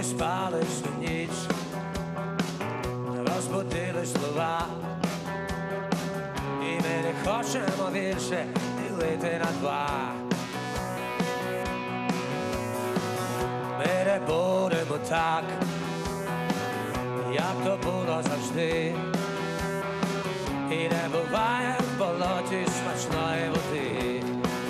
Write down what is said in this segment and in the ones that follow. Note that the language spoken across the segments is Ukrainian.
не спали всю ніч, розбудили слова, і ми не хочемо більше ділити на два. Ми не будемо так, як то було завжди, і не буває в болоті смачної води.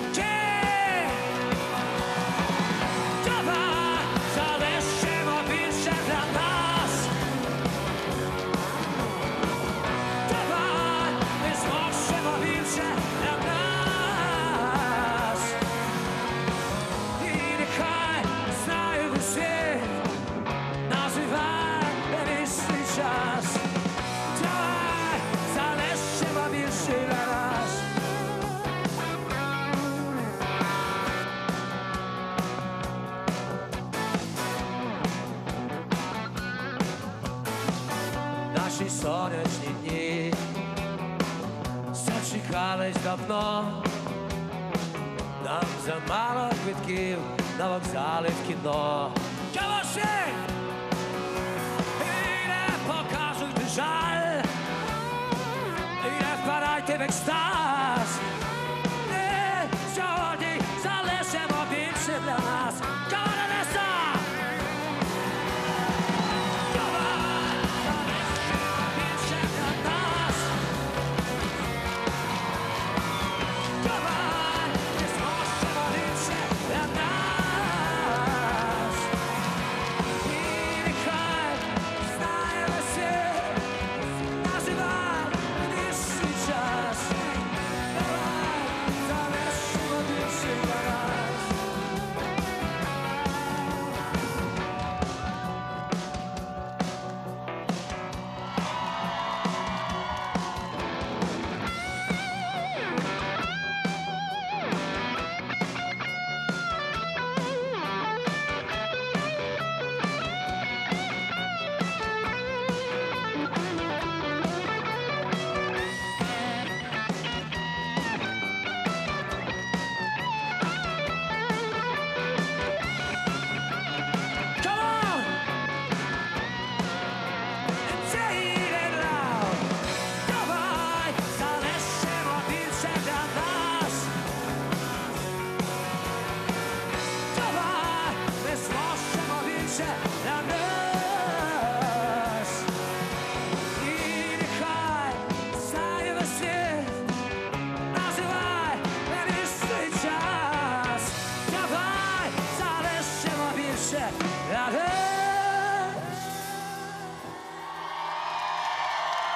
Наші сонячні дні зачекались давно, нам замало квитків на вокзали в кіно. Калоші! І не показуйте жаль, і не впадайте в екстаз. Ми сьогодні залишимо більше для нас. Yeah.